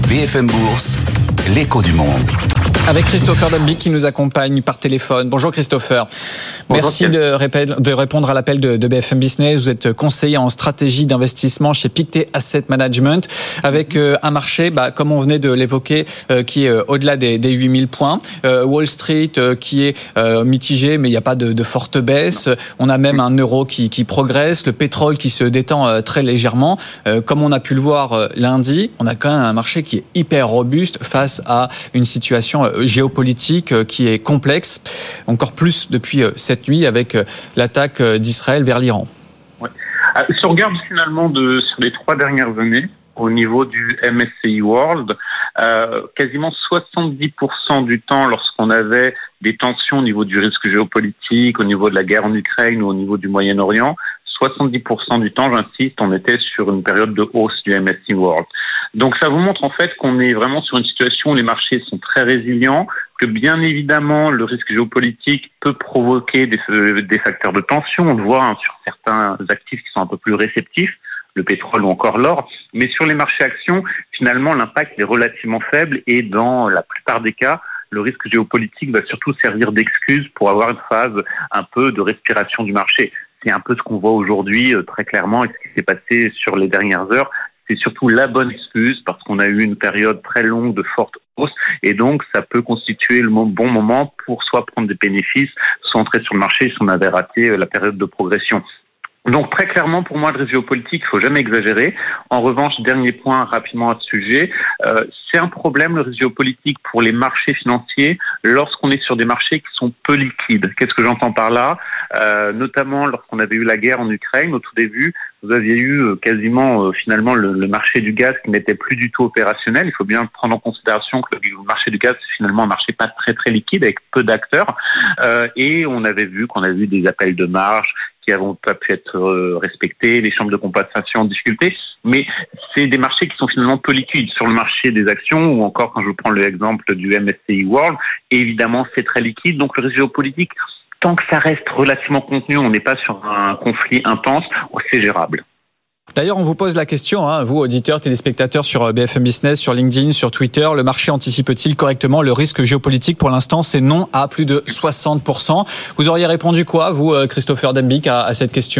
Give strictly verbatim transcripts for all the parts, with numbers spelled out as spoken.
B F M Bourse, l'écho du monde. Avec Christopher Denbighk qui nous accompagne par téléphone. Bonjour Christopher. Bonjour, Merci de, répé- de répondre à l'appel de, de B F M Business. Vous êtes conseiller en stratégie d'investissement chez Pictet Asset Management avec euh, un marché, bah, comme on venait de l'évoquer, euh, qui est euh, au-delà des, des huit mille points. Euh, Wall Street euh, qui est euh, mitigé, mais il n'y a pas de, de forte baisse. On a même un euro qui, qui progresse, le pétrole qui se détend euh, très légèrement. Euh, comme on a pu le voir euh, lundi, on a quand même un marché qui est hyper robuste face à une situation euh, géopolitique euh, qui est complexe, encore plus depuis euh, cette nuit avec euh, l'attaque euh, d'Israël vers l'Iran. Ouais. Euh, si on regarde finalement de, sur les trois dernières années, au niveau du M S C I World, euh, quasiment soixante-dix pour cent du temps, lorsqu'on avait des tensions au niveau du risque géopolitique, au niveau de la guerre en Ukraine ou au niveau du Moyen-Orient, soixante-dix pour cent du temps, j'insiste, on était sur une période de hausse du M S C I World. Donc ça vous montre en fait qu'on est vraiment sur une situation où les marchés sont très résilients, que bien évidemment le risque géopolitique peut provoquer des, des facteurs de tension. On le voit hein, sur certains actifs qui sont un peu plus réceptifs, le pétrole ou encore l'or. Mais sur les marchés actions, finalement l'impact est relativement faible et dans la plupart des cas, le risque géopolitique va surtout servir d'excuse pour avoir une phase un peu de respiration du marché. C'est un peu ce qu'on voit aujourd'hui euh, très clairement et ce qui s'est passé sur les dernières heures. C'est surtout la bonne excuse parce qu'on a eu une période très longue de forte hausse et donc ça peut constituer le bon moment pour soit prendre des bénéfices, soit entrer sur le marché si on avait raté la période de progression. Donc très clairement pour moi le risque géopolitique, il faut jamais exagérer. En revanche, dernier point rapidement à ce sujet, euh, c'est un problème le risque géopolitique pour les marchés financiers lorsqu'on est sur des marchés qui sont peu liquides. Qu'est-ce que j'entends par là ? euh, Notamment lorsqu'on avait eu la guerre en Ukraine au tout début, vous aviez eu euh, quasiment euh, finalement le, le marché du gaz qui n'était plus du tout opérationnel. Il faut bien prendre en considération que le, le marché du gaz c'est finalement un marché pas très très liquide avec peu d'acteurs euh, et on avait vu qu'on avait eu des appels de marge qui n'ont pas pu être respectés, les chambres de compensation en difficulté, mais c'est des marchés qui sont finalement peu liquides. Sur le marché des actions, ou encore quand je prends l'exemple du M S C I World, évidemment c'est très liquide, donc le risque géopolitique, tant que ça reste relativement contenu, on n'est pas sur un conflit intense, c'est gérable. D'ailleurs, on vous pose la question, hein, vous, auditeurs, téléspectateurs sur B F M Business, sur LinkedIn, sur Twitter, le marché anticipe-t-il correctement le risque géopolitique ? Pour l'instant, c'est non à plus de soixante pour cent. Vous auriez répondu quoi, vous, Christopher Denbighk, à, à cette question ?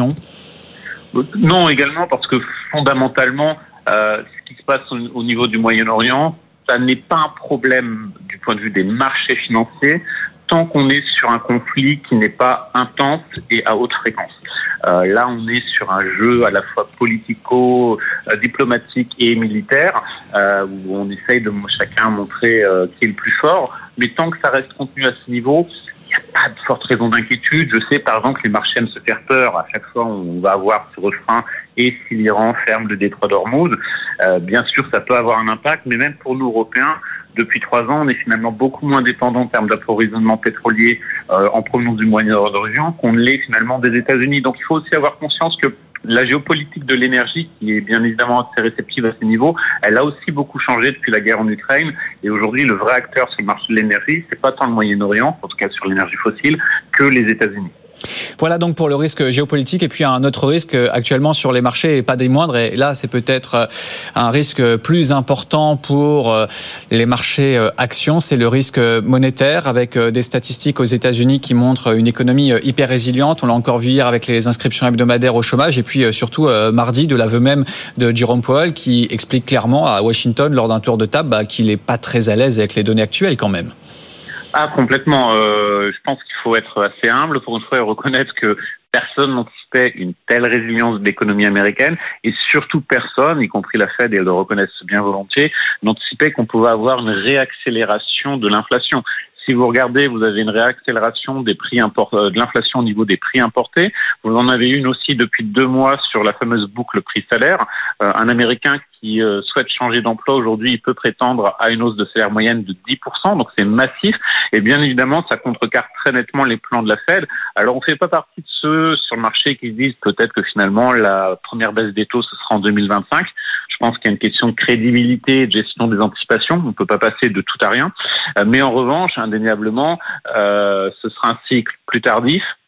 Non, également, parce que fondamentalement, euh, ce qui se passe au, au niveau du Moyen-Orient, ça n'est pas un problème du point de vue des marchés financiers, tant qu'on est sur un conflit qui n'est pas intense et à haute fréquence. Euh, là, on est sur un jeu à la fois politico, euh, diplomatique et militaire, euh, où on essaye de chacun montrer euh, qui est le plus fort. Mais tant que ça reste contenu à ce niveau, il n'y a pas de forte raison d'inquiétude. Je sais, par exemple, que les marchés aiment se faire peur. À chaque fois, on va avoir ce refrain « et si l'Iran ferme le détroit d'Ormuz ?» euh, Bien sûr, ça peut avoir un impact, mais même pour nous, Européens, depuis trois ans, on est finalement beaucoup moins dépendant en termes d'approvisionnement pétrolier euh, en provenance du Moyen-Orient qu'on l'est finalement des États-Unis. Donc il faut aussi avoir conscience que la géopolitique de l'énergie, qui est bien évidemment assez réceptive à ces niveaux, elle a aussi beaucoup changé depuis la guerre en Ukraine. Et aujourd'hui, le vrai acteur sur le marché de l'énergie, c'est pas tant le Moyen-Orient, en tout cas sur l'énergie fossile, que les États-Unis. Voilà donc pour le risque géopolitique. Et puis un autre risque actuellement sur les marchés, et pas des moindres, et là c'est peut-être un risque plus important pour les marchés actions, c'est le risque monétaire, avec des statistiques aux États-Unis qui montrent une économie hyper résiliente. On l'a encore vu hier avec les inscriptions hebdomadaires au chômage, et puis surtout mardi de l'aveu même de Jerome Powell qui explique clairement à Washington lors d'un tour de table bah, qu'il n'est pas très à l'aise avec les données actuelles quand même. Ah, complètement. Euh, je pense qu'il faut être assez humble pour une fois et reconnaître que personne n'anticipait une telle résilience de l'économie américaine et surtout personne, y compris la Fed, et elles le reconnaissent bien volontiers, n'anticipait qu'on pouvait avoir une réaccélération de l'inflation. Si vous regardez, vous avez une réaccélération des prix import- de l'inflation au niveau des prix importés. Vous en avez une aussi depuis deux mois sur la fameuse boucle prix-salaire. Euh, un Américain qui euh, souhaite changer d'emploi aujourd'hui, il peut prétendre à une hausse de salaire moyenne de dix pour cent, donc c'est massif. Et bien évidemment, ça contrecarre très nettement les plans de la Fed. Alors, on ne fait pas partie de ceux sur le marché qui disent peut-être que finalement la première baisse des taux ce sera en deux mille vingt-cinq. Je pense qu'il y a une question de crédibilité et de gestion des anticipations. On ne peut pas passer de tout à rien. Mais en revanche, indéniablement, euh, ce sera un cycle plus tardif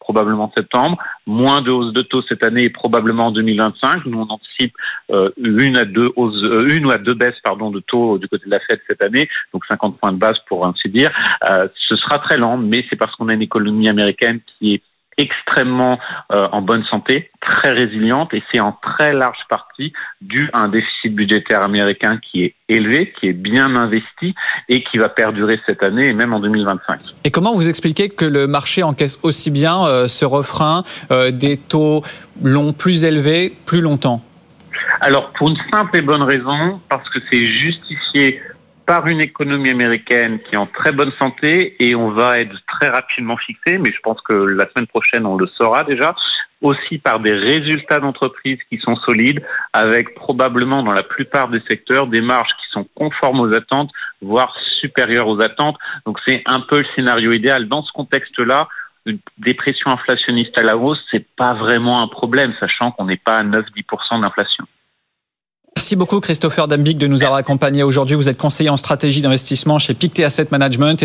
probablement septembre, moins de hausse de taux cette année et probablement en deux mille vingt-cinq. Nous, on anticipe euh, une à deux hausses, euh, une ou à deux baisses, pardon, de taux du côté de la Fed cette année, donc cinquante points de base pour ainsi dire. Euh, ce sera très lent, mais c'est parce qu'on a une économie américaine qui est extrêmement euh, en bonne santé, très résiliente, et c'est en très large partie dû à un déficit budgétaire américain qui est élevé, qui est bien investi et qui va perdurer cette année et même en deux mille vingt-cinq. Et comment vous expliquez que le marché encaisse aussi bien euh, ce refrain euh, des taux longs plus élevés plus longtemps? Alors, pour une simple et bonne raison, parce que c'est justifié par une économie américaine qui est en très bonne santé et on va être très rapidement fixé, mais je pense que la semaine prochaine on le saura déjà, aussi par des résultats d'entreprises qui sont solides, avec probablement dans la plupart des secteurs des marges qui sont conformes aux attentes, voire supérieures aux attentes. Donc c'est un peu le scénario idéal. Dans ce contexte-là, une dépression inflationniste à la hausse, c'est pas vraiment un problème, sachant qu'on n'est pas à neuf à dix pour cent d'inflation. Merci beaucoup Christopher Dambig de nous avoir accompagnés aujourd'hui. Vous êtes conseiller en stratégie d'investissement chez Pictet Asset Management.